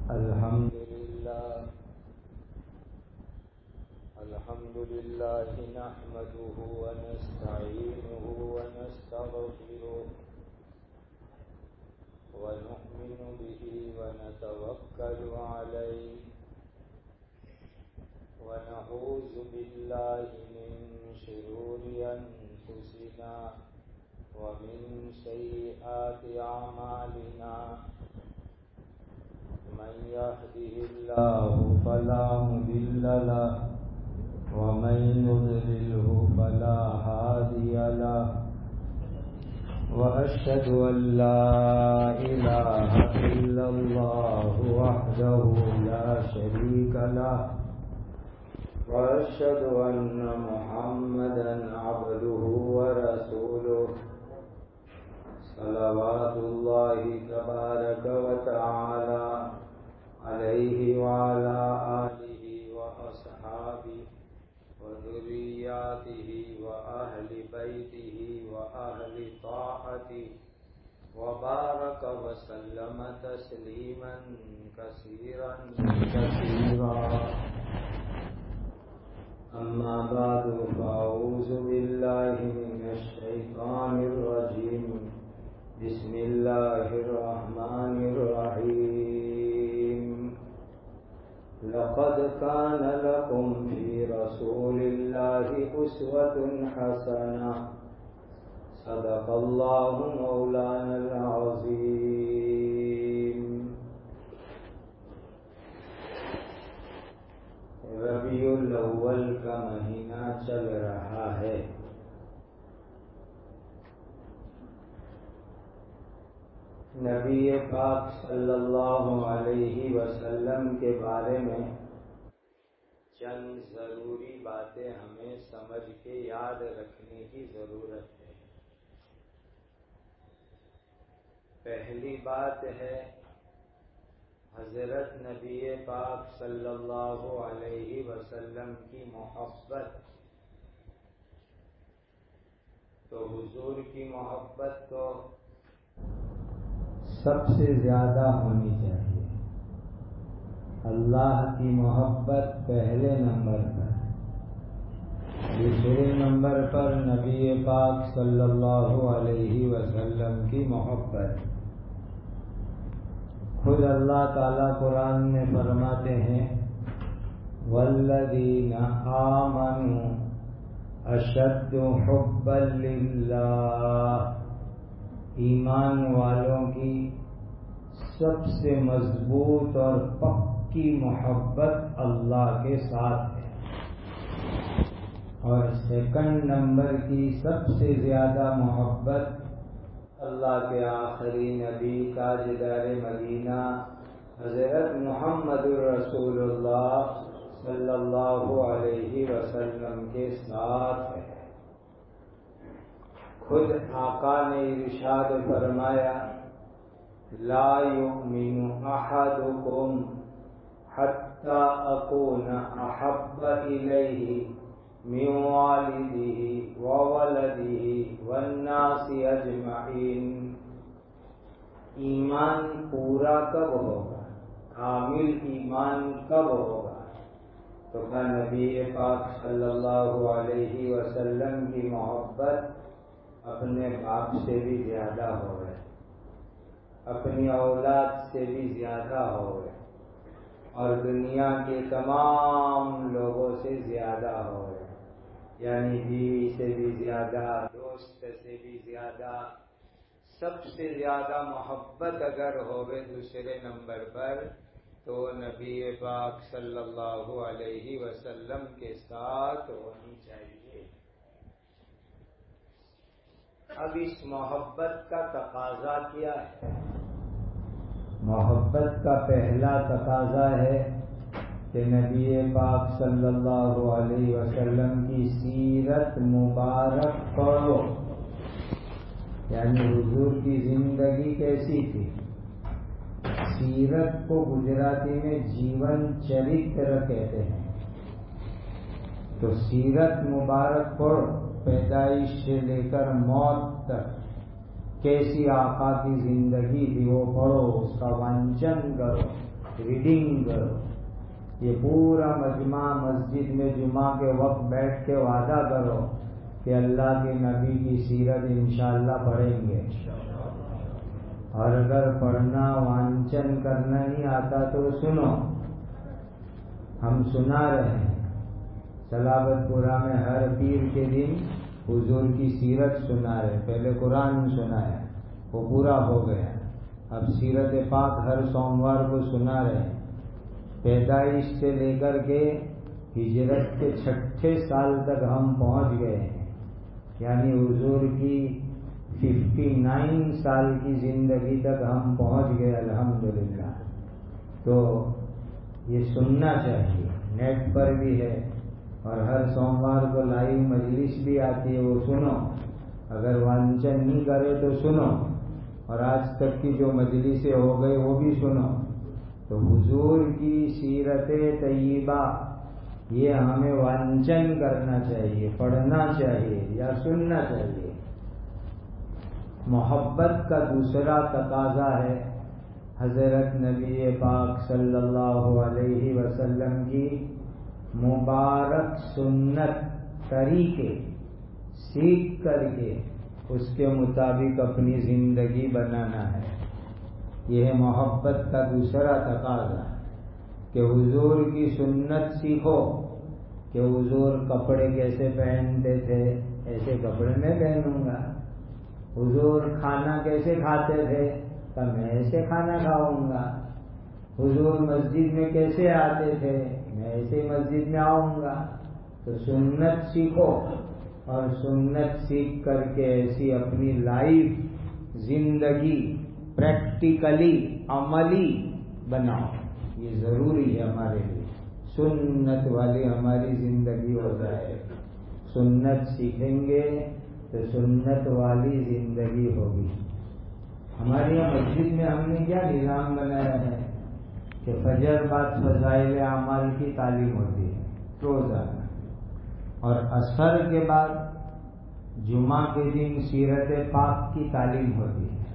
الحمد لله نحمده ونستعينه ونستغفره ونؤمن به ونتوكل عليه ونعوذ بالله من شرور أنفسنا ومن سيئات أعمالنا من يهده الله فلا مضل له ومن يضلله فلا هادي له وأشهد أن لا إله إلا الله وحده لا شريك له وأشهد أن محمدا عبده ورسوله صلوات الله تبارك وتعالى عليه وعلى آله وأصحابه وذرياته وأهل بيته وأهل طاعته وبارك وسلم تسليما كثيرا أما بعد فأعوذ بالله من الشيطان الرجيم بسم الله الرحمن الرحيم لقد كان لكم في رسول الله أسوة حسنة صدق الله مولانا العظيم ربیع الاول کا مہینہ چل رہا ہے۔ نبی پاک صلی اللہ علیہ وسلم کے بارے میں چند ضروری باتیں ہمیں سمجھ کے یاد رکھنے کی ضرورت ہے۔ پہلی بات ہے حضرت نبی پاک صلی اللہ علیہ وسلم کی محبت۔ تو حضور کی محبت تو سب سے زیادہ ہونی چاہیے۔ اللہ کی محبت پہلے نمبر پر، دوسرے نمبر پر نبی پاک صلی اللہ علیہ وسلم کی محبت۔ خود اللہ تعالیٰ قرآن میں فرماتے ہیں والذین آمنوا اشد حبا للہ، ایمان والوں کی سب سے مضبوط اور پکی محبت اللہ کے ساتھ ہے، اور سیکنڈ نمبر کی سب سے زیادہ محبت اللہ کے آخری نبی تاجدار مدینہ حضرت محمد رسول اللہ صلی اللہ علیہ وسلم کے ساتھ ہے۔ خود آقا نے ارشاد فرمایا لا یؤمن احدکم حتی اکون احب الیہ من والدہ وولدہ والناس اجمعین۔ ایمان پورا کب ہوگا، کامل ایمان کب ہوگا؟ تو کہ نبی پاک صلی اللہ علیہ وسلم کی محبت اپنے باپ سے بھی زیادہ ہو گئے، اپنی اولاد سے بھی زیادہ ہو گئے، اور دنیا کے تمام لوگوں سے زیادہ ہو گئے، یعنی بیوی سے بھی زیادہ، دوست سے بھی زیادہ، سب سے زیادہ محبت اگر ہوگے دوسرے نمبر پر تو نبی پاک صلی اللہ علیہ وسلم کے ساتھ ہونی چاہیے۔ اب اس محبت کا تقاضا کیا ہے؟ محبت کا پہلا تقاضا ہے کہ نبی پاک صلی اللہ علیہ وسلم کی سیرت مبارک پڑھو، یعنی حضور کی زندگی کیسی تھی۔ سیرت کو گجراتی میں جیون چرتر کہتے ہیں۔ تو سیرت مبارک پڑھو، پیدائش سے لے کر موت تک کیسی آقا کی زندگی تھی وہ پڑھو، اس کا وانچن کرو، ریڈنگ کرو. یہ پورا مجمع مسجد میں جمعہ کے وقت بیٹھ کے وعدہ کرو کہ اللہ کے نبی کی سیرت انشاءاللہ پڑھیں گے. اور اگر پڑھنا وانچن کرنا نہیں آتا تو سنو. ہم سنا رہے ہیں سلابت پورہ میں ہر پیر کے دن حضور کی سیرت سنا رہے. پہلے قرآن سنا ہے وہ پورا ہو گیا. اب سیرت پاک ہر سوموار کو سنا رہے ہیں. پیدائش سے لے کر کے ہجرت کے 6 سال تک ہم پہنچ گئے ہیں. یعنی حضور کی 59 سال کی زندگی تک ہم پہنچ گئے الحمدللہ. تو یہ سننا چاہیے. نیٹ پر بھی ہے اور ہر سوموار کو لائیو مجلس بھی آتی ہے, وہ سنو. اگر وانچن نہیں کرے تو سنو. اور آج تک کی جو مجلسیں ہو گئی وہ بھی سنو. تو حضور کی سیرت طیبہ یہ ہمیں وانچن کرنا چاہیے, پڑھنا چاہیے یا سننا چاہیے. محبت کا دوسرا تقاضا ہے حضرت نبی پاک صلی اللہ علیہ وسلم کی مبارک سنت طریقے سیکھ کر کے اس کے مطابق اپنی زندگی بنانا ہے. یہ ہے محبت کا دوسرا تقاضا کہ حضور کی سنت سیکھو کہ حضور کپڑے کیسے پہنتے تھے ایسے کپڑے میں پہنوں گا. حضور کھانا کیسے کھاتے تھے تو میں ایسے کھانا کھاؤں گا. حضور مسجد میں کیسے آتے تھے میں ایسے مسجد میں آؤں گا. تو سنت سیکھو اور سنت سیکھ کر کے ایسی اپنی لائف زندگی پریکٹیکلی عملی بناؤ. یہ ضروری ہے ہمارے لیے. سنت والی ہماری زندگی ہو جائے. سنت سیکھیں گے تو سنت والی زندگی ہوگی. ہمارے یہاں مسجد میں ہم نے کیا نظام بنایا ہے کہ فجر بعد فضائل اعمال کی تعلیم ہوتی ہے روزانہ, اور عصر کے بعد جمعہ کے دن سیرت پاک کی تعلیم ہوتی ہے.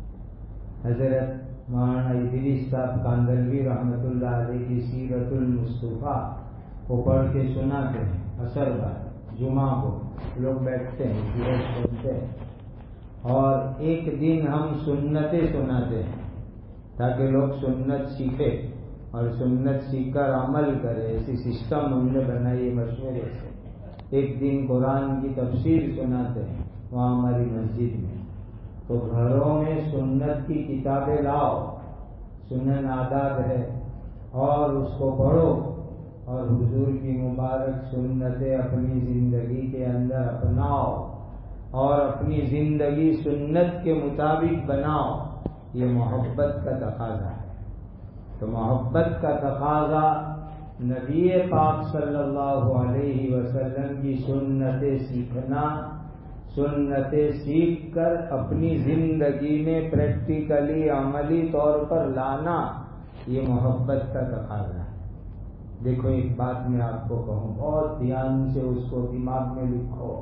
حضرت مولانا ادریس صاحب کاندلوی رحمۃ اللہ علیہ کی سیرت المصطفیٰ کو پڑھ کے سناتے ہیں. عصر بعد جمعہ کو لوگ بیٹھتے ہیں سیرت سنتے ہیں. اور ایک دن ہم سنتیں سناتے ہیں تاکہ لوگ سنت سیکھے اور سنت سیکھ کر عمل کرے. ایسی سسٹم ہم نے بنائی مشورے سے. ایک دن قرآن کی تفسیر سناتے ہیں وہاں ہماری مسجد میں. تو گھروں میں سنت کی کتابیں لاؤ, سنن آداب ہے, اور اس کو پڑھو اور حضور کی مبارک سنتیں اپنی زندگی کے اندر اپناؤ اور اپنی زندگی سنت کے مطابق بناؤ. یہ محبت کا تقاضا ہے. تو محبت کا تقاضا نبی پاک صلی اللہ علیہ وسلم کی سنتیں سیکھنا, سنتیں سیکھ کر اپنی زندگی میں پریکٹیکلی عملی طور پر لانا, یہ محبت کا تقاضا ہے. دیکھو ایک بات میں آپ کو کہوں, بہت دھیان سے اس کو دماغ میں لکھو.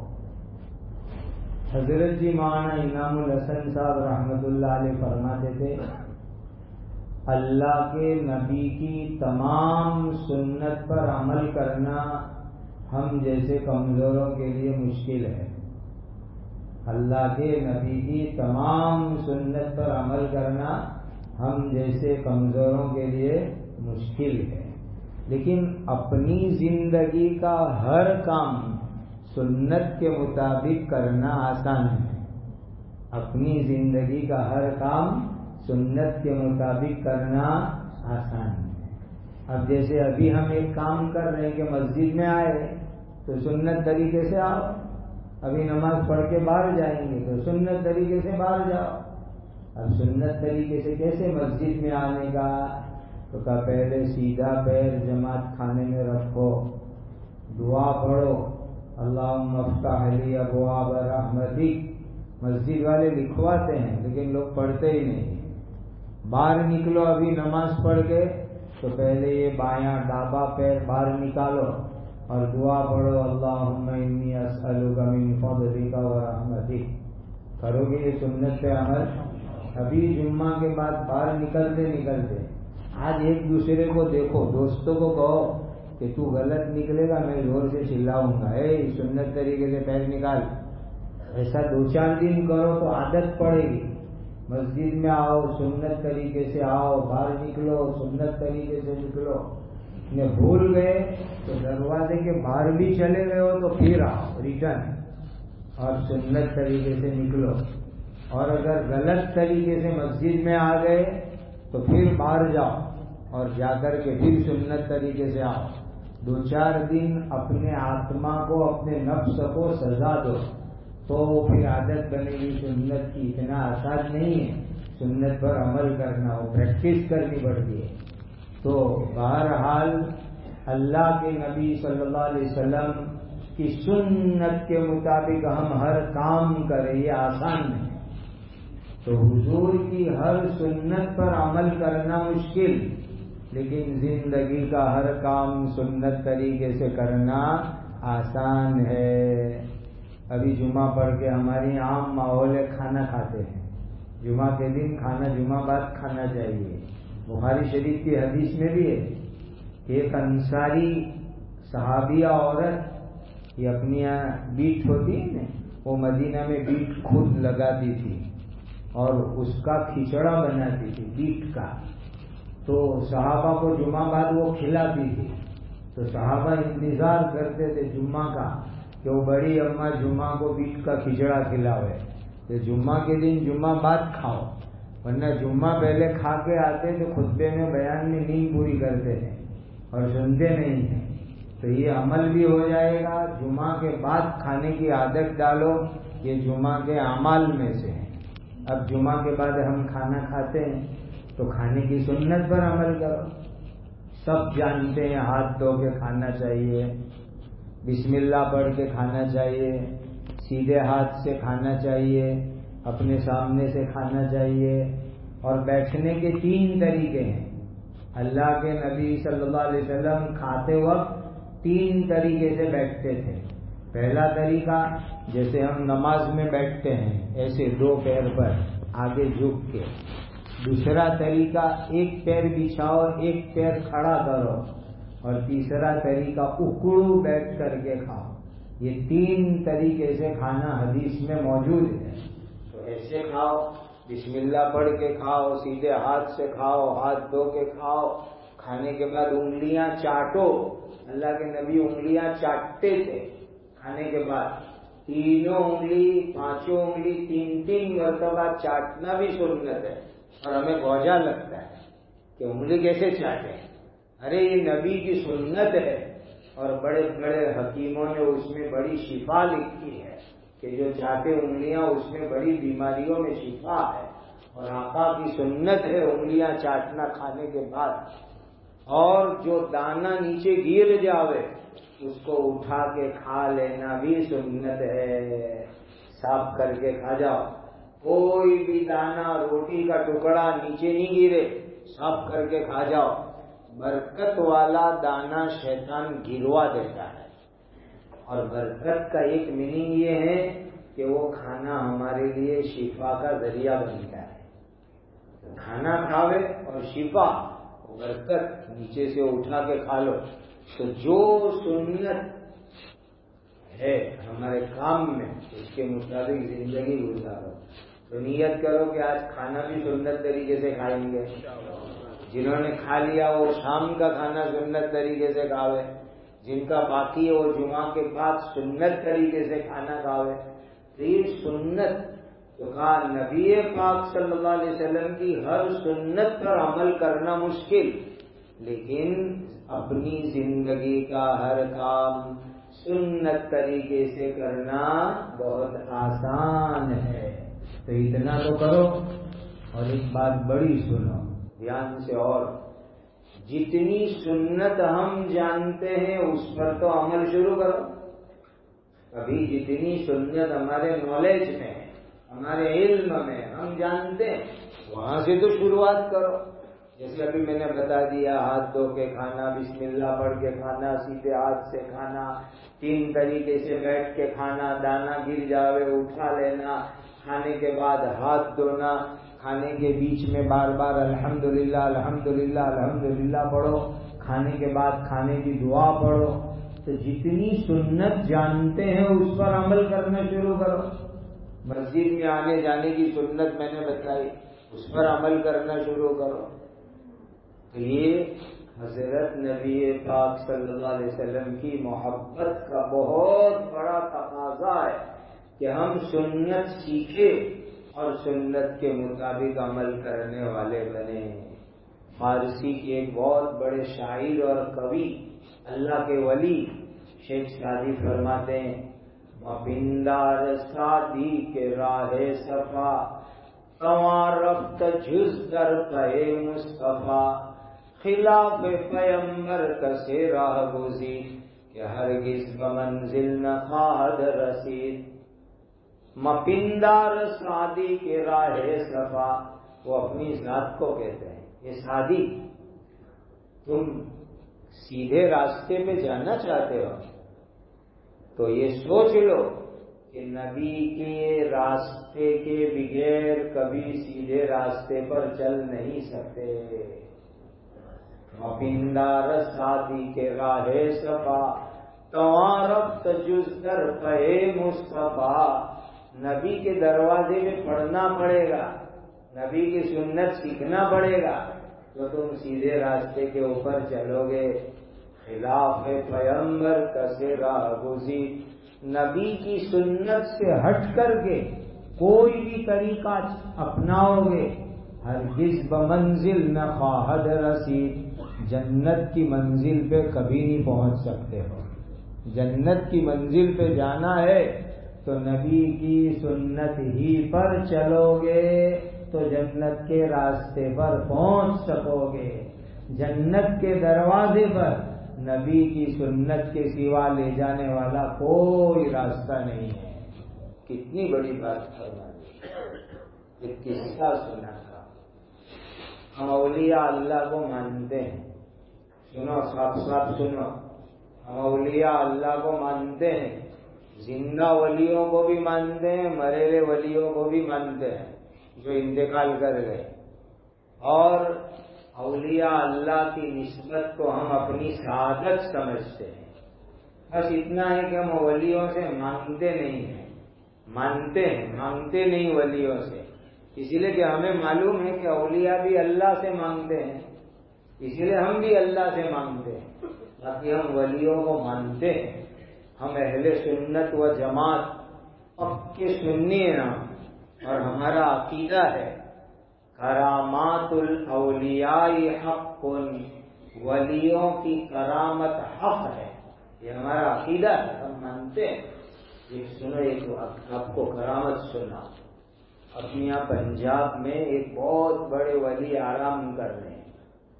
حضرت جی مولانا انعام الحسن صاحب رحمۃ اللہ علیہ فرماتے تھے اللہ کے نبی کی تمام سنت پر عمل کرنا ہم جیسے کمزوروں کے لیے مشکل ہے. اللہ کے نبی کی تمام سنت پر عمل کرنا ہم جیسے کمزوروں کے لیے مشکل ہے. لیکن اپنی زندگی کا ہر کام سنت کے مطابق کرنا آسان ہے. اپنی زندگی کا ہر کام سنت کے مطابق کرنا آسان ہے. اب جیسے ابھی ہم ایک کام کر رہے ہیں کہ مسجد میں آئے تو سنت طریقے سے آؤ. ابھی نماز پڑھ کے باہر جائیں گے تو سنت طریقے سے باہر جاؤ. اب سنت طریقے سے کیسے مسجد میں آنے کا, تو کہا پہلے سیدھا پیر جماعت کھانے میں رکھو, دعا پڑھو اللہم افتح لی ابواب رحمتک. مسجد والے لکھواتے ہیں لیکن لوگ پڑھتے ہی نہیں. باہر نکلو ابھی نماز پڑھ کے تو پہلے یہ بایاں ڈابا پیر باہر نکالو اور دعا پڑھو اللہم انی اسألک من فضلک ورحمتک. کرو گے یہ سنت پہ عمل. ابھی جمعہ کے بعد باہر نکلتے آج ایک دوسرے کو دیکھو، دوستوں کو کہو کہ تو غلط نکلے گا میں زور سے چلاؤں گا، سنت طریقے سے پیر نکال. ایسا 2-4 دن کرو تو عادت پڑے گی. مسجد میں آؤ سنت طریقے سے آؤ، باہر نکلو سنت طریقے سے نکلو. بھول گئے تو دروازے کے باہر بھی چلے گئے ہو تو پھر آؤ ریٹرن اور سنت طریقے سے نکلو. اور اگر غلط طریقے سے مسجد میں آ گئے تو پھر باہر جاؤ اور جا کر کے پھر سنت طریقے سے آؤ. 2-4 دن اپنے آتما کو، اپنے نفس کو سزا دو تو پھر عادت بنے گی سنت کی. اتنا آسان نہیں ہے سنت پر عمل کرنا، وہ پریکٹس کرنی پڑتی ہے. تو بہرحال اللہ کے نبی صلی اللہ علیہ وسلم کی سنت کے مطابق ہم ہر کام کریں، یہ آسان نہیں. تو حضور کی ہر سنت پر عمل کرنا مشکل، لیکن زندگی کا ہر کام سنت طریقے سے کرنا آسان ہے. ابھی جمعہ پڑھ کے ہماری عام ماحول ہے کھانا کھاتے ہیں. جمعہ کے دن کھانا جمعہ بعد کھانا چاہیے. بخاری شریف کی حدیث میں بھی ہے کہ ایک انصاری صحابیہ عورت، یہ اپنی بیٹ ہوتی ہے نا، وہ مدینہ میں بیٹ خود لگاتی تھی اور اس کا کھچڑا بناتی تھی بیٹ کا. تو صحابہ کو جمعہ بعد وہ کھلاتی تھی. تو صحابہ انتظار کرتے تھے جمعہ کا کہ وہ بڑی اماں جمعہ کو بیٹ کا کھچڑا کھلاوے. تو جمعہ کے دن جمعہ بعد کھاؤ، ورنہ جمعہ پہلے کھا کے آتے تو خطبے میں بیان میں نیند پوری کرتے ہیں اور سنتے نہیں ہیں. تو یہ عمل بھی ہو جائے گا. جمعہ کے بعد کھانے کی عادت ڈالو، یہ جمعہ کے اعمال میں سے ہے. اب جمعہ کے بعد ہم کھانا کھاتے ہیں تو کھانے کی سنت پر عمل کرو. سب جانتے ہیں ہاتھ دھو کے کھانا چاہیے، بسم اللہ پڑھ کے کھانا چاہیے، سیدھے ہاتھ سے کھانا چاہیے، اپنے سامنے سے کھانا چاہیے. اور بیٹھنے کے 3 طریقے ہیں. اللہ کے نبی صلی اللہ علیہ وسلم کھاتے وقت 3 طریقے سے بیٹھتے تھے. پہلا طریقہ جیسے ہم نماز میں بیٹھتے ہیں ایسے 2 پیر پر آگے جھک کے. دوسرا طریقہ ایک پیر بچھاؤ، ایک پیر کھڑا کرو. اور تیسرا طریقہ اکڑو بیٹھ کر کے کھاؤ. یہ 3 طریقے سے کھانا حدیث میں موجود ہے. تو ایسے کھاؤ، بسم اللہ پڑھ کے کھاؤ، سیدھے ہاتھ سے کھاؤ، ہاتھ دھو کے کھاؤ. کھانے کے بعد انگلیاں چاٹو. اللہ کے نبی انگلیاں چاٹتے تھے کھانے کے بعد. 3 انگلی 5 انگلی 3 مرتبہ چاٹنا بھی سنت ہے. اور ہمیں گوجا لگتا ہے کہ انگلی کیسے چاٹے. ارے یہ نبی کی سنت ہے. اور بڑے بڑے حکیموں نے اس میں بڑی شفا لکھی ہے کہ جو چاٹے انگلیاں اس میں بڑی بیماریوں میں شفا ہے. اور آقا کی سنت ہے انگلیاں چاٹنا کھانے کے بعد. اور جو دانہ نیچے گر جاوے اس کو اٹھا کے کھا لینا بھی سنت ہے. صاف کر کے کھا جاؤ. کوئی بھی دانہ روٹی کا ٹکڑا نیچے نہیں گرے، صاف کر کے کھا جاؤ. برکت والا دانہ شیطان گروا دیتا ہے. اور برکت کا ایک میننگ یہ ہے کہ وہ کھانا ہمارے لیے شفا کا ذریعہ بنتا ہے. کھانا کھاوے اور شفا برکت نیچے سے اٹھا کے کھا لو. تو جو سنت ہے ہمارے کام میں اس کے مطابق زندگی گزارو. تو نیت کرو کہ آج کھانا بھی سنت طریقے سے کھائیں گے. جنہوں نے کھا لیا وہ شام کا کھانا سنت طریقے سے کھاوے، جن کا باقی ہے وہ جمعہ کے بعد سنت طریقے سے کھانا کھاوے. تو یہ سنت تو کہا نبی پاک صلی اللہ علیہ وسلم کی ہر سنت پر عمل کرنا مشکل، لیکن اپنی زندگی کا ہر کام سنت طریقے سے کرنا بہت آسان ہے. تو اتنا تو کرو. اور ایک بات بڑی سنو دھیان سے، اور جتنی سنت ہم جانتے ہیں اس پر تو عمل شروع کرو. ابھی جتنی سنت ہمارے نالج میں ہے، ہمارے علم میں ہم جانتے ہیں، وہاں سے تو شروعات کرو. جیسے ابھی میں نے بتا دیا ہاتھ دھو کے کھانا، بسم اللہ پڑھ کے کھانا، سیدھے ہاتھ سے کھانا، 3 طریقے سے بیٹھ کے کھانا، دانا گر جاوے اٹھا لینا، کھانے کے بعد ہاتھ دھونا، کھانے کے بیچ میں بار بار الحمدللہ الحمدللہ الحمدللہ پڑھو، کھانے کے بعد کھانے کی دعا پڑھو۔ تو جتنی سنت جانتے ہیں اس پر عمل کرنا شروع کرو۔ مسجد میں آنے جانے کی سنت میں نے بتائی، اس پر عمل کرنا شروع کرو۔ تو یہ حضرت نبی پاک صلی اللہ علیہ وسلم کی محبت کا بہت بڑا تقاضا ہے کہ ہم سنت سیکھیں اور سنت کے مطابق عمل کرنے والے بنے۔ فارسی کے ایک بہت بڑے شاعر اور کوی، اللہ کے ولی شیخ سعدی فرماتے ہیں، مپندار سعدی کے راہ صفا، تواں رفت جز در پہ مصطفیٰ، خلاف پیمبر کسے راہ گزید، کہ ہرگز بمنزل نہ خواہد رسید۔ مپندار سعدی کے راہ صفا، وہ اپنی ذات کو کہتے ہیں، یہ سعدی تم سیدھے راستے پہ جانا چاہتے ہو تو یہ سوچ لو کہ نبی کے راستے کے بغیر کبھی سیدھے راستے پر چل نہیں سکتے۔ مپندار سعدی کے راہ صفا، تواں رفت جز در پہ مصطفیٰ، نبی کے دروازے میں پڑھنا پڑے گا، نبی کی سنت سیکھنا پڑے گا تو تم سیدھے راستے کے اوپر چلو گے۔ خلاف پیمبر کسے راہ گزید، نبی کی سنت سے ہٹ کر کے کوئی بھی طریقہ اپناؤ گے، ہرگز بمنزل نہ خواہد رسید، جنت کی منزل پہ کبھی نہیں پہنچ سکتے ہو۔ جنت کی منزل پہ جانا ہے تو نبی کی سنت ہی پر چلو گے تو جنت کے راستے پر پہنچ سکو گے۔ جنت کے دروازے پر نبی کی سنت کے سوا لے جانے والا کوئی راستہ نہیں ہے۔ کتنی بڑی بات فرما دی، ایک قصہ سنا تھا۔ ہم اولیاء اللہ کو مانتے ہیں، سنو صاحب سنو، ہم اولیاء اللہ کو مانتے ہیں، زندہ ولیوں کو بھی مانتے ہیں، مرے ہوئے ولیوں کو بھی مانتے ہیں جو انتقال کر گئے، اور اولیاء اللہ کی نسبت کو ہم اپنی سعادت سمجھتے ہیں۔ بس اتنا ہے کہ ہم ولیوں سے مانگتے نہیں ہیں، مانگتے نہیں ولیوں سے، اسی لیے کہ ہمیں معلوم ہے کہ اولیاء بھی اللہ سے مانگتے ہیں، اسی لیے ہم بھی اللہ سے مانگتے ہیں، باقی ہم ولیوں کو مانتے ہیں۔ ہم اہل سنت و جماعت پکے سنی ہیں اور ہمارا عقیدہ ہے کرامات الاولیاء حق، ولیوں کی کرامت حق ہے، یہ ہمارا عقیدہ ہے، ہم مانتے ہیں۔ ایک سنو، ایک آپ کو کرامت سنا۔ اپنے یہاں پنجاب میں ایک بہت بڑے ولی آرام کر رہے ہیں،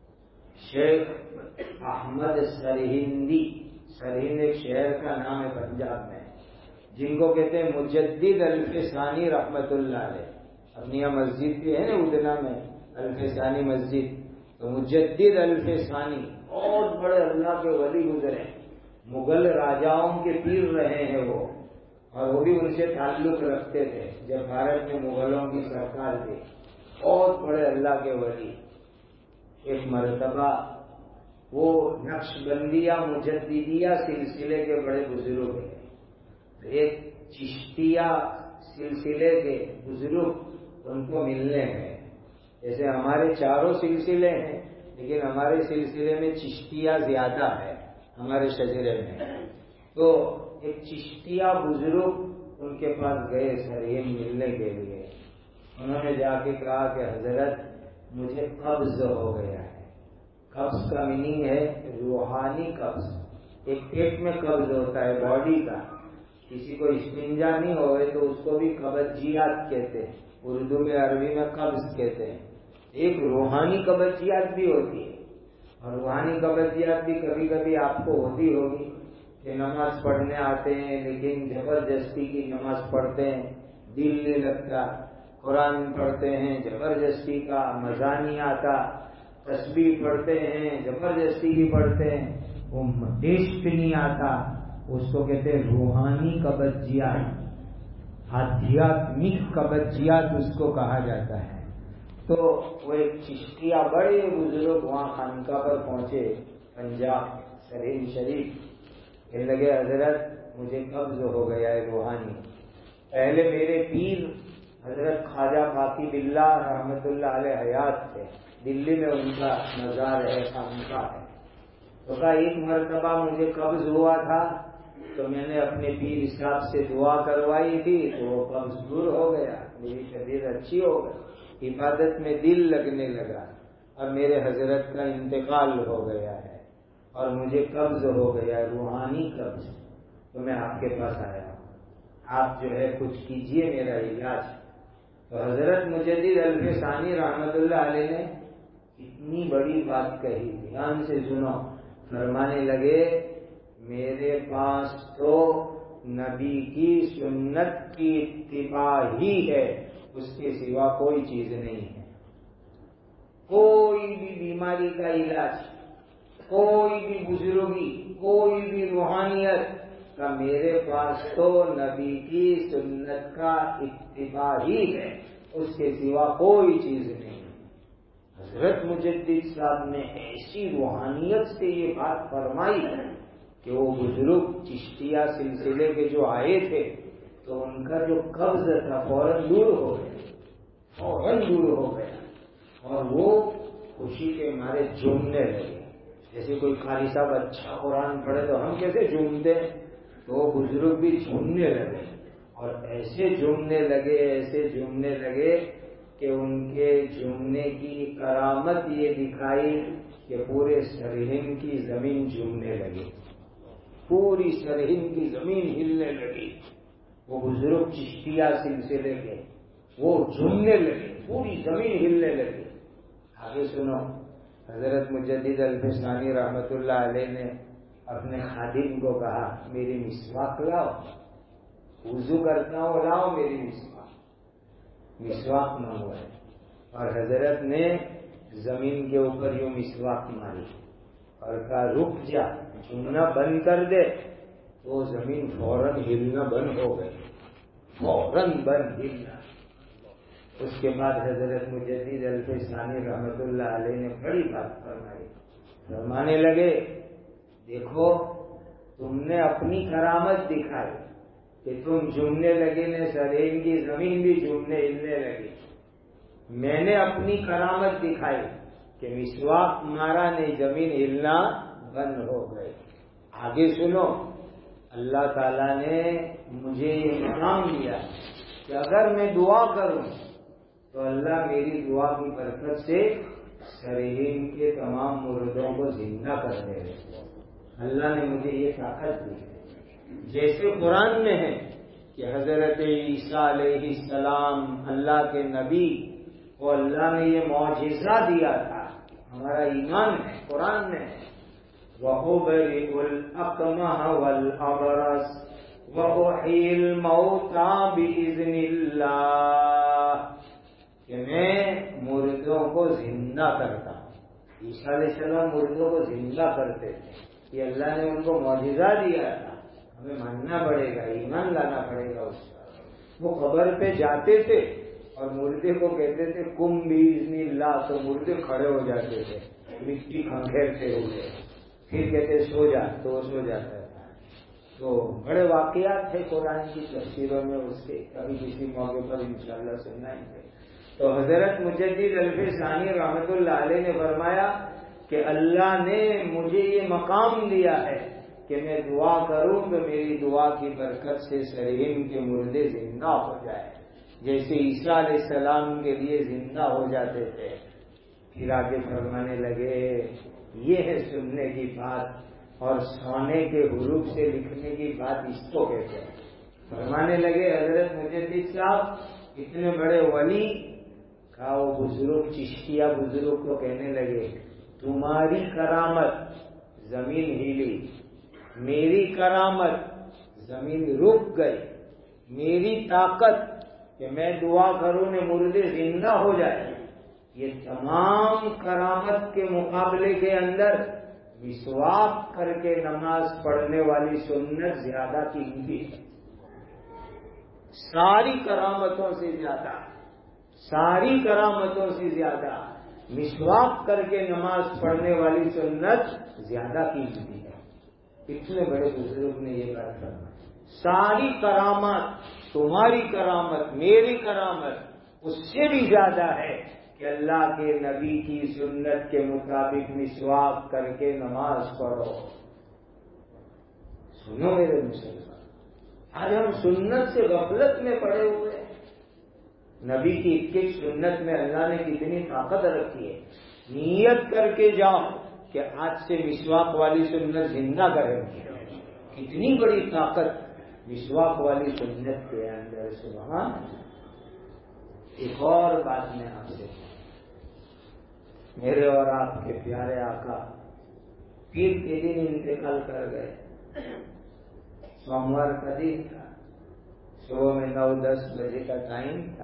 شیخ احمد سرہندی، سرہند ایک شہر کا نام ہے پنجاب میں، جن کو کہتے ہیں مجدد الفسانی رحمت اللہ علیہ۔ اپنی یہاں مسجد بھی ہے نا ادنا میں، الفسانی مسجد، تو مجدد الفسانی بہت بڑے اللہ کے ولی گزرے، مغل راجاؤں کے پیر رہے ہیں وہ، اور وہ بھی ان سے تعلق رکھتے تھے جب بھارت میں مغلوں کی سرکار تھی، بہت بڑے اللہ کے ولی۔ ایک مرتبہ وہ نقش بندیہ مجددیہ سلسلے کے بڑے بزرگ ہیں، ایک چشتیہ سلسلے کے بزرگ ان کو ملنے ہیں۔ جیسے ہمارے چاروں سلسلے ہیں لیکن ہمارے سلسلے میں چشتیہ زیادہ ہے ہمارے شجرے میں، تو ایک چشتیہ بزرگ ان کے پاس گئے سرہند ملنے کے لیے۔ انہوں نے جا کے کہا کہ حضرت مجھے قبض ہو گیا ہے۔ قبض کا میننگ ہے روحانی قبض، ایک پیٹ میں قبض ہوتا ہے باڈی کا، کسی کو استنجا نہیں ہوئے تو اس کو بھی قبضیات کہتے ہیں، اردو میں عربی میں قبض کہتے ہیں۔ ایک روحانی قبضیات بھی ہوتی ہے، اور روحانی قبضیات بھی کبھی کبھی آپ کو ہوتی ہوگی کہ نماز پڑھنے آتے ہیں لیکن زبردستی کی نماز پڑھتے ہیں، دل نہیں لگتا، قرآن پڑھتے ہیں زبردستی کا مزہ نہیں آتا، تسبیح پڑھتے ہیں زبردستی کی پڑھتے ہیں، وہ ٹیسٹ نہیں آتا، اس کو کہتے ہیں روحانی قبضیات۔ آدھیاتمک قبضیات اس کو کہا جاتا ہے۔ تو وہ ایک چشتیہ بڑے بزرگ وہاں خانقاہ پر پہنچے پنجاب سرہند شریف، کہنے لگے حضرت مجھے قبض ہو گیا ہے روحانی۔ پہلے میرے پیر حضرت خواجہ باقی باللہ رحمت اللہ علیہ حیات تھے، دلی میں ان کا مزار ہے، خانقاہ ہے۔ تو کہا ایک مرتبہ مجھے قبض ہوا تھا تو میں نے اپنے پیر صاحب سے دعا کروائی تھی تو وہ قبض دور ہو گیا، میری طبیعت اچھی ہو گئی، عبادت میں دل لگنے لگا۔ اب میرے حضرت کا انتقال ہو گیا ہے اور مجھے قبض ہو گیا ہے، روحانی قبض، تو میں آپ کے پاس آیا ہوں، آپ جو ہے کچھ کیجئے میرا علاج۔ تو حضرت مجدد الف ثانی رحمت اللہ علیہ نے اتنی بڑی بات کہی، دھیان سے سنو۔ فرمانے لگے میرے پاس تو نبی کی سنت کی اتباع ہی ہے، اس کے سوا کوئی چیز نہیں ہے۔ کوئی بھی بیماری کا علاج، کوئی بھی بزرگی، کوئی بھی روحانیت کا میرے پاس تو نبی کی سنت کا اتباع ہی ہے، اس کے سوا کوئی چیز نہیں۔ حضرت مجدد صاحب نے ایسی روحانیت سے یہ بات فرمائی کہ وہ بزرگ چشتیہ سلسلے کے جو آئے تھے تو ان کا جو قبض تھا فوراً دور ہو گیا، فوراً دور ہو گیا، اور وہ خوشی کے مارے جھومنے لگے۔ جیسے کوئی قاری صاحب اچھا قرآن پڑھے تو ہم کیسے جھومتے، تو وہ بزرگ بھی جھومنے لگے، اور ایسے جھومنے لگے، ایسے جھومنے لگے کہ ان کے جھومنے کی کرامت یہ دکھائی کہ پورے سرہند کی زمین جھومنے لگی، پوری سرہند کی زمین ہلنے لگی۔ وہ بزرگ چشتیہ سلسلے کے وہ جھومنے لگے، پوری زمین ہلنے لگی۔ آگے سنو، حضرت مجدد الف ثانی رحمت اللہ علیہ نے اپنے خادم کو کہا میری مسواک لاؤ، وضو کرتا ہوں لاؤ میری مسواک منگوائے، اور حضرت نے زمین کے اوپر یوں مسواک ماری اور کہا رک جا، جھومنا بند کر دے، وہ زمین فوراً ہلنا بند ہو گئی، فوراً بند ہلنا۔ اس کے بعد حضرت مجدد الف ثانی رحمت اللہ علیہ نے بڑی بات فرمائی، فرمانے لگے دیکھو تم نے اپنی کرامت دکھائی کہ تم جھومنے لگے نے سرہند کی زمین بھی جھومنے ہلنے لگی، میں نے اپنی کرامت دکھائی کہ مسواک مارا نہیں زمین ہلنا بند ہو گئے۔ آگے سنو، اللہ تعالیٰ نے مجھے یہ انعام دیا کہ اگر میں دعا کروں تو اللہ میری دعا کی برکت سے سرہند کے تمام مردوں کو زندہ کر دے گا۔ اللہ نے مجھے یہ طاقت دی، جیسے قرآن میں ہے کہ حضرت عیسیٰ علیہ السلام اللہ کے نبی کو اللہ نے یہ معجزہ دیا تھا، ہمارا ایمان ہے قرآن میں ہے وَأُبْرِئُ الْأَكْمَحَ وَالْأَبْرَصَ وَأُحْيِي الْمَوْتَىٰ بِإِذْنِ اللَّهِ، کہ میں مردوں کو زندہ کرتا ہوں۔ عیسیٰ علیہ السلام مردوں کو زندہ کرتے تھے، یہ اللہ نے ان کو معجزہ دیا تھا، ہمیں ماننا پڑے گا، ایمان لانا پڑے گا اس کا۔ وہ قبر پہ جاتے تھے اور مردے کو کہتے تھے کم بِإِذْنِ اللَّهِ، تو مردے کھڑے ہو جاتے تھے مٹی کھنکھیرتے ہوئے، پھر کہتے سو جا تو وہ سو جاتا تھا۔ تو بڑے واقعات تھے قرآن کی تفسیروں میں، اس کے کبھی کسی موقع پر انشاءاللہ سنائیں گے۔ تو حضرت مجدد الف ثانی رحمت اللہ علیہ نے فرمایا کہ اللہ نے مجھے یہ مقام دیا ہے کہ میں دعا کروں تو میری دعا کی برکت سے سرہند کے مردے زندہ ہو جائے، جیسے عیسیٰ علیہ السلام کے لیے زندہ ہو جاتے تھے۔ پھر آگے فرمانے لگے یہ ہے سننے کی بات، اور سونے کے حروف سے لکھنے کی بات اس کو کہتے ہیں۔ فرمانے لگے حضرت مجدد صاحب اتنے بڑے ولی کا، وہ بزرگ چشتیہ بزرگ کو کہنے لگے تمہاری کرامت زمین ہلی، میری کرامت زمین رک گئی، میری طاقت کہ میں دعا کروں نے مردے زندہ ہو جائے، یہ تمام کرامت کے مقابلے کے اندر مسواک کر کے نماز پڑھنے والی سنت زیادہ قیمتی ہے۔ ساری کرامتوں سے زیادہ مسواک کر کے نماز پڑھنے والی سنت زیادہ قیمتی ہے. اتنے بڑے بزرگ نے یہ بات فرمائی. ساری کرامت، تمہاری کرامت، میری کرامت اس سے بھی زیادہ ہے کہ اللہ کے نبی کی سنت کے مطابق مسواک کر کے نماز پڑھو. سنو میرے مسلمان، آج ہم سنت سے غفلت میں پڑے ہوئے ہیں. نبی کی ایک سنت میں اللہ نے کتنی طاقت رکھی ہے. نیت کر کے جاؤ کہ آج سے مسواک والی سنت زندہ کریں گے. کتنی بڑی طاقت مسواک والی سنت کے اندر. سبحان. ایک اور بات میں آپ سے، میرے اور آپ کے پیارے آقا پیر کے دن انتقال کر گئے. سوموار کا دن تھا، صبح میں 9-10 بجے کا ٹائم تھا.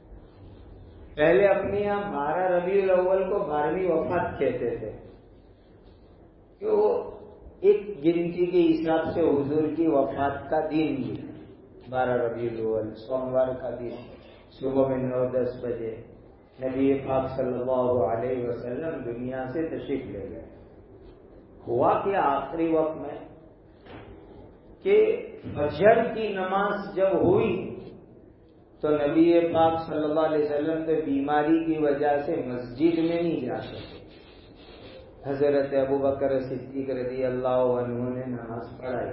پہلے اپنے یہاں 12 ربیع الاول کو 12ویں وفات کہتے تھے کہ وہ ایک گنتی کے حساب سے حضور کی وفات کا دن بھی 12 ربیع الاول سوموار کا دن صبح میں 9-10 بجے نبی پاک صلی اللہ علیہ وسلم دنیا سے تشریف لے گئے. ہوا کہ آخری وقت میں کہ فجر کی نماز جب ہوئی تو نبی پاک صلی اللہ علیہ وسلم تو بیماری کی وجہ سے مسجد میں نہیں جا سکے. حضرت ابوبکر صدیق رضی اللہ عنہ نے نماز پڑھائی.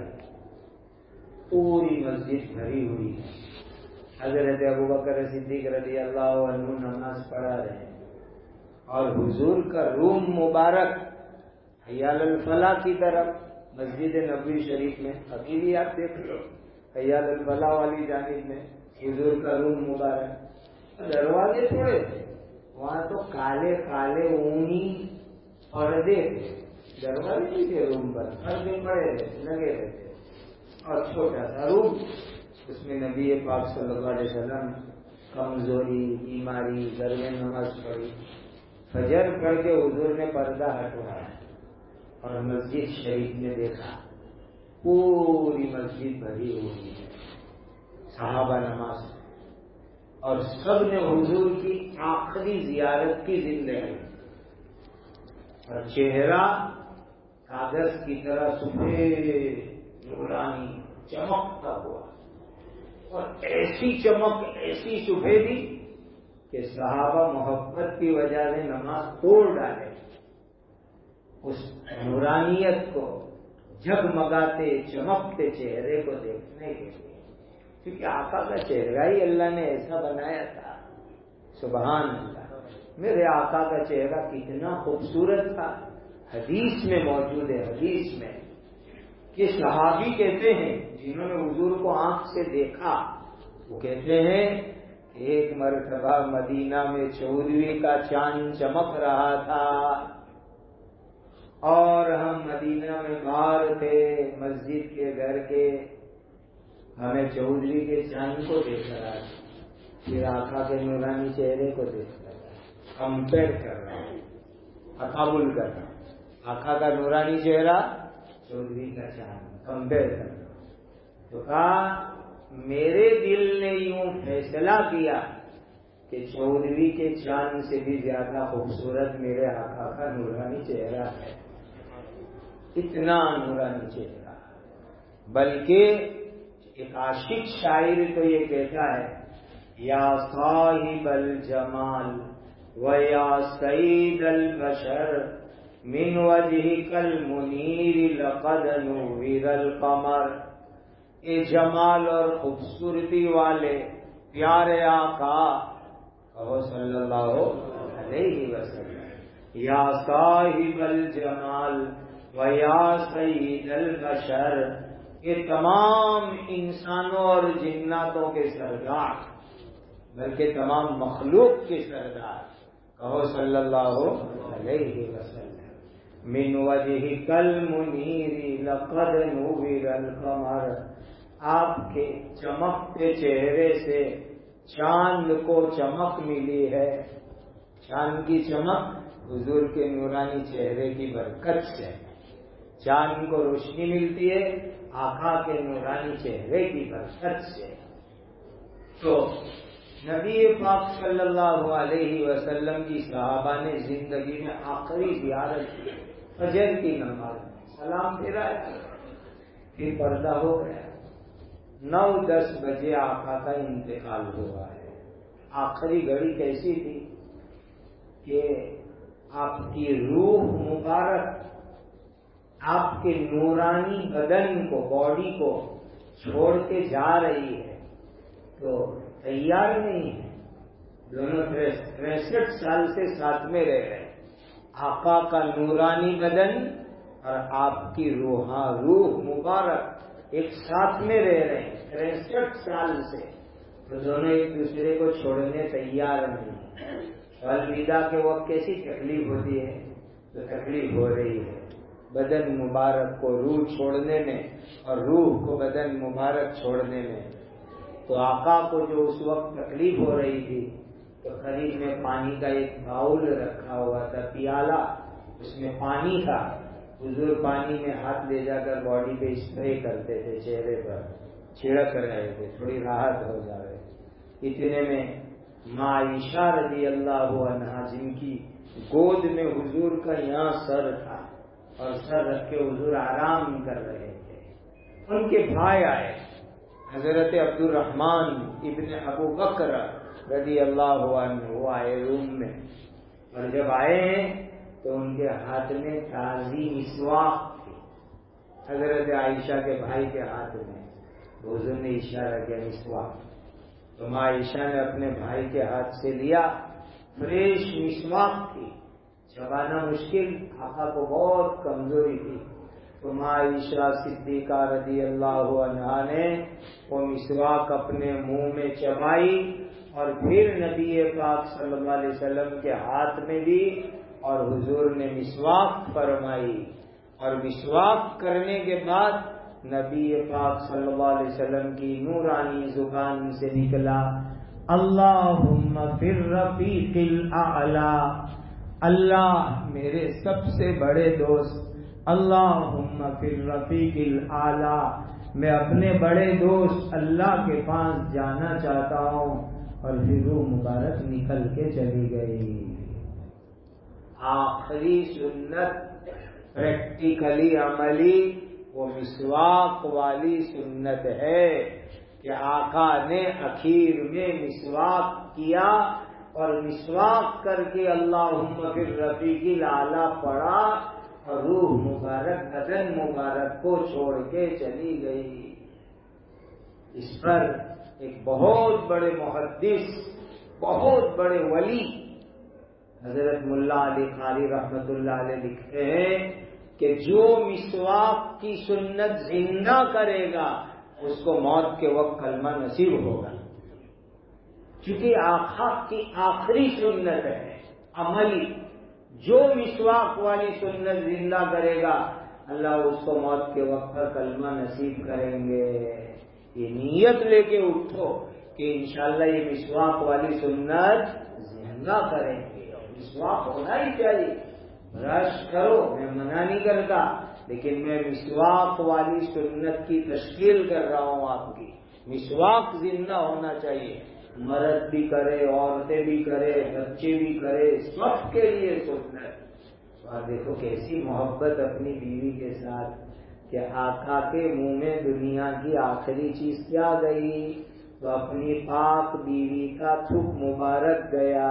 پوری مسجد بھری ہوئی ہے. حضرت ابوبکر صدیق رضی اللہ عنہ نماز پڑھا رہے ہیں اور حضور کا روم مبارک حی علی الفلاح کی طرف مسجد نبوی شریف میں، ابھی بھی آپ دیکھ لو حی علی الفلاح والی جانب میں حضور کا روم مبارک. دروازے تھوڑے تھے وہاں تو کالے کالے اونی پردے تھے. دروازے نہیں تھے روم پر، پردے پڑے لگے رہتے اور چھوٹا سا روم. اس میں نبی پاک صلی اللہ علیہ وسلم کمزوری، بیماری، گھر میں نماز پڑھی. فجر پڑھ کے حضور نے پردہ ہٹوایا اور مسجد شریف میں دیکھا پوری مسجد بھری ہوئی ہے. صحابہ نماز اور سب نے حضور کی آخری زیارت کی زندگی اور چہرہ کاغذ کی طرح سفید نورانی چمکتا ہوا اور ایسی چمک، ایسی سفیدی کہ صحابہ محبت کی وجہ سے نماز توڑ ڈالے. اس نورانیت کو، جگمگاتے چمکتے چہرے کو دیکھنے کے لیے، کیونکہ آقا کا چہرہ ہی اللہ نے ایسا بنایا تھا. سبحان اللہ. میرے آقا کا چہرہ کتنا خوبصورت تھا. حدیث میں موجود ہے، حدیث میں کہ صحابی کہتے ہیں جنہوں نے حضور کو آنکھ سے دیکھا، وہ کہتے ہیں کہ ایک مرتبہ مدینہ میں 14ویں کا چاند چمک رہا تھا اور ہم مدینہ میں باہر تھے مسجد کے گھر کے، ہمیں 14ویں کے چاند کو دیکھ رہا تھا. پھر آقا کے نورانی چہرے کو دیکھ رہا تھا. کمپیئر کر رہا ہوں، تقابل کر رہا ہوں. آقا کا نورانی چہرہ 14ویں کا چاند کمپیئر کر رہا ہوں. تو کہا میرے دل نے یوں فیصلہ کیا کہ 14ویں کے چاند سے بھی زیادہ خوبصورت میرے آقا کا نورانی چہرہ ہے. اتنا نورانی چہرہ. بلکہ ایک عاشق شاعر تو یہ کہتا ہے یا صاحب الجمال و یا سید البشر من وجهك المنیر لقد نور القمر. اے جمال اور خوبصورتی والے پیارے آقا کہو صلی اللہ علیہ وسلم، یا صاحب الجمال و یا سید البشر، یہ تمام انسانوں اور جناتوں کے سردار بلکہ تمام مخلوق کے سردار کہو صلی اللہ علیہ وسلم. من وجهك المنیر لقد نور القمر. آپ کے چمکتے چہرے سے چاند کو چمک ملی ہے. چاند کی چمک حضور کے نورانی چہرے کی برکت سے. چاند کو روشنی ملتی ہے آقا کے نورانی چہرے کی برکت سے. تو نبی پاک صلی اللہ علیہ وسلم کی صحابہ نے زندگی میں آخری زیارت کی، فجر کی نماز میں سلام پھیرا، پھر پردہ ہو گیا۔ 9-10 بجے آقا کا انتقال ہوا ہے۔ آخری گھڑی کیسی تھی کہ آپ کی روح مبارک آپ کے نورانی بدن کو، باڈی کو چھوڑ کے جا رہی ہے، تو تیار نہیں ہے۔ دونوں 63 سال سے ساتھ میں رہ رہے ہیں، آقا کا نورانی بدن اور آپ کی روح مبارک ایک ساتھ میں رہ رہے ہیں 63 سال سے، تو دونوں ایک دوسرے کو چھوڑنے تیار نہیں۔ الوداع کے وقت کیسی تکلیف ہوتی ہے، تو تکلیف ہو رہی ہے بدن مبارک کو روح چھوڑنے میں اور روح کو بدن مبارک چھوڑنے میں۔ تو آقا کو جو اس وقت تکلیف ہو رہی تھی، تو قریب میں پانی کا ایک باؤل رکھا ہوا تھا، پیالہ، اس میں پانی تھا۔ حضور پانی میں ہاتھ لے جا کر باڈی پہ اسپرے کرتے تھے، چہرے پر چھڑک رہے تھے، تھوڑی راحت ہو جائے۔ اتنے میں ماں عائشہ رضی اللہ عنہا، جن کی گود میں حضور کا یہاں سر تھا اور سر رکھ کے حضور آرام کر رہے تھے، ان کے بھائی آئے، حضرت عبد الرحمن ابن ابو بکر رضی اللہ عنہ، وہ آئے روم میں، اور جب آئے ہیں تو ان کے ہاتھ میں تازی مسواک تھی، حضرت عائشہ کے بھائی کے ہاتھ میں۔ حضور نے اشارہ کیا مسواک، تو ماں عائشہ نے اپنے بھائی کے ہاتھ سے لیا، فریش مسواک تھی، چبانا مشکل، آقا کو بہت کمزوری تھی، تو ماں عائشہ صدیقہ رضی اللہ عنہا نے وہ مسواک اپنے منہ میں چبائی، اور پھر نبی پاک صلی اللہ علیہ وسلم کے ہاتھ میں دی، اور حضور نے مسواک فرمائی، اور مسواک کرنے کے بعد نبی پاک صلی اللہ علیہ وسلم کی نورانی زبان سے نکلا، اللہم فی الرفیق الاعلی، اللہ میرے سب سے بڑے دوست، اللہم فی الرفیق الاعلی، میں اپنے بڑے دوست اللہ کے پاس جانا چاہتا ہوں، اور پھر روح مبارک نکل کے چلی گئی۔ آخری سنت پریکٹیکلی عملی وہ مسواک والی سنت ہے کہ آقا نے اخیر میں مسواک کیا، اور مسواک کر کے اللہم فی الرفیق الاعلی پڑھا، اور روح مبارک بدن مبارک کو چھوڑ کے چلی گئی۔ اس پر ایک بہت بڑے محدث، بہت بڑے ولی حضرت ملا علی قاری رحمت اللہ علیہ لکھتے ہیں کہ جو مسواک کی سنت زندہ کرے گا اس کو موت کے وقت کلمہ نصیب ہوگا، چونکہ آقا کی آخری سنت ہے عملی۔ جو مسواک والی سنت زندہ کرے گا اللہ اس کو موت کے وقت پر کلمہ نصیب کریں گے۔ یہ نیت لے کے اٹھو کہ انشاءاللہ یہ مسواک والی سنت زندہ کریں گے، اور مسواک ہونا ہی چاہیے۔ برش کرو، میں منع نہیں کرتا، لیکن میں مسواک والی سنت کی تشکیل کر رہا ہوں آپ کی۔ مسواک زندہ ہونا چاہیے، مرد بھی کرے، عورتیں بھی کرے، بچے بھی کرے، سب کے لیے سنت۔ اور دیکھو کیسی محبت اپنی بیوی کے ساتھ کہ آقا کے منہ میں دنیا کی آخری چیز کیا گئی، تو اپنی پاک بیوی کا تھوک مبارک گیا۔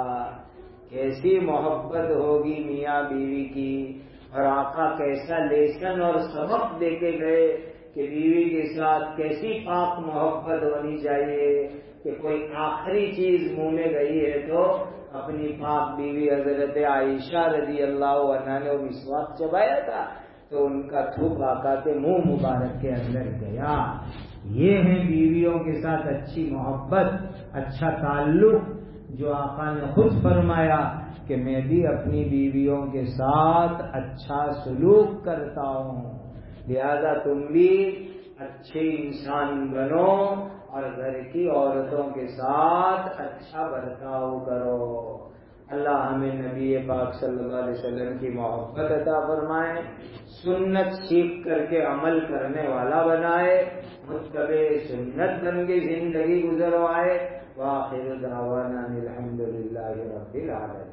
کیسی محبت ہوگی میاں بیوی کی، اور آقا کیسا لیسن اور سبق دے کے گئے کہ بیوی کے ساتھ کیسی پاک محبت ہونی چاہیے، کہ کوئی آخری چیز منہ میں گئی ہے تو اپنی پاک بیوی حضرت عائشہ رضی اللہ عنہا نے وہ مسواک چبایا تھا تو ان کا تھوک آقا کے منہ مبارک کے اندر گیا۔ یہ ہے بیویوں کے ساتھ اچھی محبت، اچھا تعلق، جو آقا نے خود فرمایا کہ میں بھی اپنی بیویوں کے ساتھ اچھا سلوک کرتا ہوں، لہذا تم بھی اچھے انسان بنو اور گھر کی عورتوں کے ساتھ اچھا برتاؤ کرو۔ اللہ ہمیں نبی پاک صلی اللہ علیہ وسلم کی محبت عطا فرمائے، سنت سیکھ کر کے عمل کرنے والا بنائے، متبع سنت بن کے زندگی گزروائے۔ وآخر دعوانا الحمدللہ رب العالمین۔